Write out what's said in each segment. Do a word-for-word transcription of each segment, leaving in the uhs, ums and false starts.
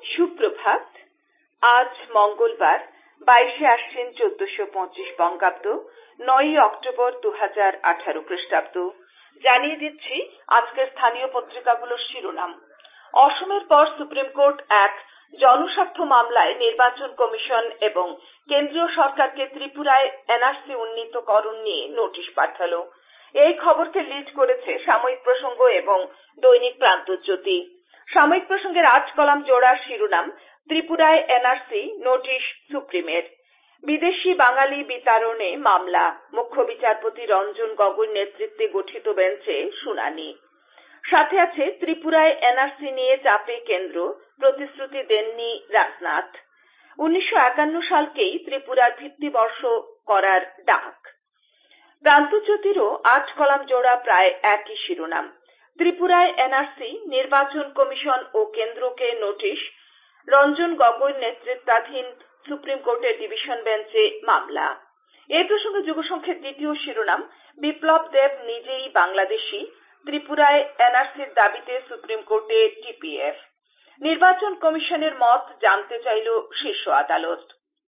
সুপ্রভাত। আজ মঙ্গলবার বাইশে আশ্বিন চোদ্দশো পঁচিশ বঙ্গাব্দ, নয়ই অক্টোবর দু হাজার আঠারো খ্রিস্টাব্দ। জানিয়ে দিচ্ছি আজকের স্থানীয় পত্রিকাগুলোর শিরোনাম। অসমের পর সুপ্রিম কোর্ট এক জনস্বার্থ মামলায় নির্বাচন কমিশন এবং কেন্দ্রীয় সরকারকে ত্রিপুরায় এনআরসি উন্নীতকরণ নিয়ে নোটিশ পাঠালো। এই খবরকে লিড করেছে সাময়িক প্রসঙ্গ এবং দৈনিক প্রান্তজ্যোতি। সাময়িক প্রসঙ্গের আজ কলাম জোড়ার শিরোনাম, ত্রিপুরায় এনআরসি নোটিশ সুপ্রিমের। বিদেশি বাঙালি বিতাড়নে মামলা, মুখ্য বিচারপতি রঞ্জন গগৈর নেতৃত্বে গঠিত বেঞ্চে শুনানি। সাথে আছে ত্রিপুরায় এনআরসি নিয়ে চাপে কেন্দ্র, প্রতিশ্রুতি দেননি রাজনাথ। উনিশশো একান্ন সালকেই ত্রিপুরার ভিত্তিবর্ষ করার ডাক। প্রান্তজ্যোতিরও আজ কলাম জোড়া প্রায় একই শিরোনাম। ত্রিপুরায় এনআরসি, নির্বাচন কমিশন ও কেন্দ্রকে নোটিশ, রঞ্জন গগৈর নেতৃত্বাধীন সুপ্রিম কোর্টের ডিভিশন বেঞ্চে মামলা। এই প্রসঙ্গে যুগসংখ্যের দ্বিতীয় শিরোনাম, বিপ্লব দেব নিজেই বাংলাদেশী, ত্রিপুরায় এনআরসির দাবিতে সুপ্রিম কোর্টে টিপিএফ। নির্বাচন কমিশনের মত জানতে চাইল শীর্ষ আদালত।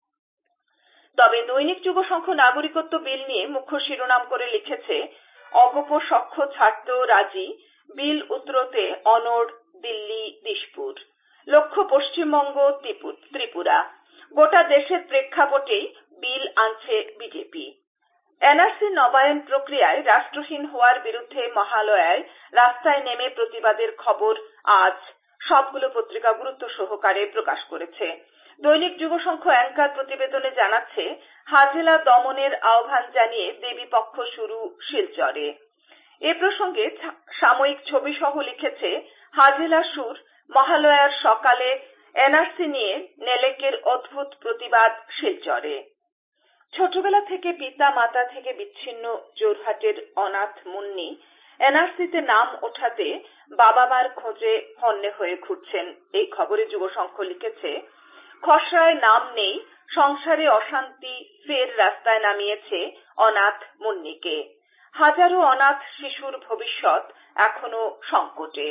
তবে দৈনিক যুগসংখ্য নাগরিকত্ব বিল নিয়ে মুখ্য শিরোনাম করে লিখেছে, অগপ সখ্য ছাড়তেও রাজি, বিল উতরোতে অনড় দিল্লি দিশপুর। লক্ষ্য পশ্চিমবঙ্গ ত্রিপুরা। গোটা দেশের প্রেক্ষাপটেই বিল আনছে বিজেপি। এনআরসি নবায়ন প্রক্রিয়ায় রাষ্ট্রহীন হওয়ার বিরুদ্ধে মহালয়ায় রাস্তায় নেমে প্রতিবাদের খবর আজ সবগুলো পত্রিকা গুরুত্ব সহকারে প্রকাশ করেছে। দৈনিক যুগসংখ্য অ্যাঙ্কার প্রতিবেদনে জানাচ্ছে, হাজেলা দমনের আহ্বান জানিয়ে দেবী পক্ষ শুরু শিলচরে। এ প্রসঙ্গে সাময়িক ছবি সহ লিখেছে, হাজেলা সুর, মহালয়ার সকালে এনআরসি নিয়ে নেলেকের অদ্ভুত প্রতিবাদ শিলচরে। ছোটবেলা থেকে পিতা মাতা থেকে বিচ্ছিন্ন জোরহাটের অনাথ মুন্নি এনআরসিতে নাম ওঠাতে বাবা মার খোঁজে হন্যে হয়ে ঘুরছেন। এই খবরে যুগসংখ্য লিখেছে, খসড়ায় নাম নেই, সংসারে অশান্তি ফের রাস্তায় নামিয়েছে অনাথ মুন্নিকে। হাজারো অনাথ শিশুর ভবিষ্যৎ এখনো সংকটে।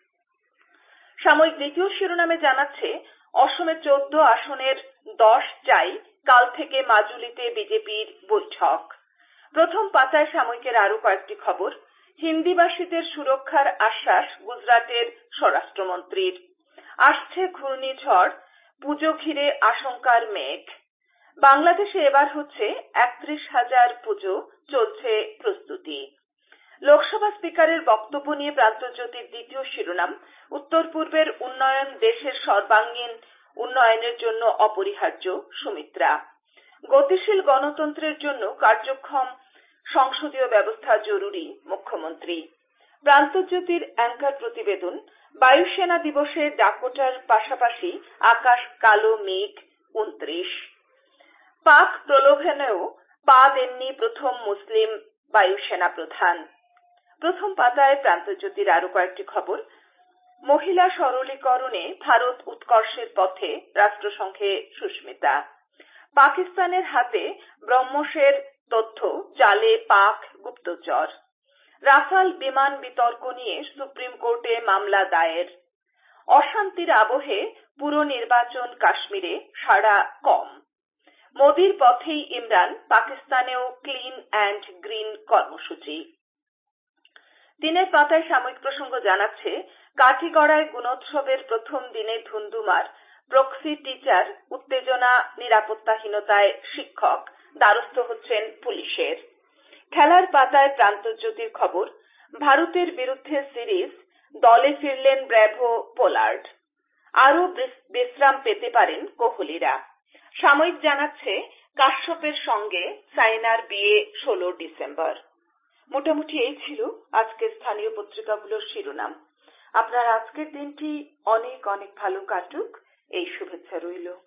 সাময়িক দ্বিতীয় শিরোনামে জানাচ্ছে, অসমে চোদ্দ আসনের দশ চাই, কাল থেকে মাজুলিতে বিজেপির বৈঠক। প্রথম পাতায় সাময়িকের আরো কয়েকটি খবর। হিন্দিভাষীদের সুরক্ষার আশ্বাস গুজরাটের স্বরাষ্ট্রমন্ত্রীর। আসছে ঘূর্ণিঝড়, পুজো ঘিরে আশঙ্কার মেঘ। বাংলাদেশে এবার হচ্ছে একত্রিশ হাজার পুজো, চলছে প্রস্তুতি। লোকসভা স্পিকারের বক্তব্য নিয়ে প্রান্তজ্যোতির দ্বিতীয় শিরোনাম, উত্তর পূর্বের উন্নয়ন দেশের সর্বাঙ্গীন উন্নয়নের জন্য অপরিহার্য, সুমিত্রা। গতিশীল গণতন্ত্রের জন্য কার্যক্ষম সংসদীয় ব্যবস্থা জরুরি, মুখ্যমন্ত্রী। প্রান্তজ্যোতির অ্যাঙ্কার প্রতিবেদন, বায়ুসেনা দিবসে ডাকোটার পাশাপাশি আকাশ কালো মেঘ উনত্রিশ। পাক প্রলোভনেও পা দেননি প্রথম মুসলিম বায়ুসেনা প্রধান। প্রথম পাতায় প্রান্তজ্যোতির আরো কয়েকটি খবর। মহিলা সরলীকরণে ভারত উৎকর্ষের পথে, রাষ্ট্রসংঘে সুস্মিতা। পাকিস্তানের হাতে ব্রহ্মসের তথ্য, জালে পাক গুপ্তচর। রাফাল বিমান বিতর্ক নিয়ে সুপ্রিম কোর্টে মামলা দায়ের। অশান্তির আবহে পুর নির্বাচন কাশ্মীরে, সাড়া কম। মোদির পথেই ইমরান, পাকিস্তানেও ক্লিন অ্যান্ড গ্রিন কর্মসূচি। দিনের পাতায় সাময়িক প্রসঙ্গ জানাচ্ছে, কাটিগড়ায় গুণোৎসবের প্রথম দিনে ধুন্ধুমার, প্রক্সি টিচার, উত্তেজনা নিরাপত্তাহীনতায় শিক্ষক, দ্বারস্থ হচ্ছেন পুলিশের। খেলার পাতায় প্রান্তজ্যোতির খবর, ভারতের বিরুদ্ধে সিরিজ, দলে ফিরলেন ব্র্যাভো পোলার্ড। আরও বিশ্রাম পেতে পারেন কোহলিরা। সাময়িক জানাচ্ছে, কাশ্যপের সঙ্গে সাইনার বিয়ে ষোলো ডিসেম্বর। মোটামুটি এই ছিল আজকের স্থানীয় পত্রিকাগুলোর শিরোনাম। আপনার আজকের দিনটি অনেক অনেক ভালো কাটুক, এই শুভেচ্ছা রইল।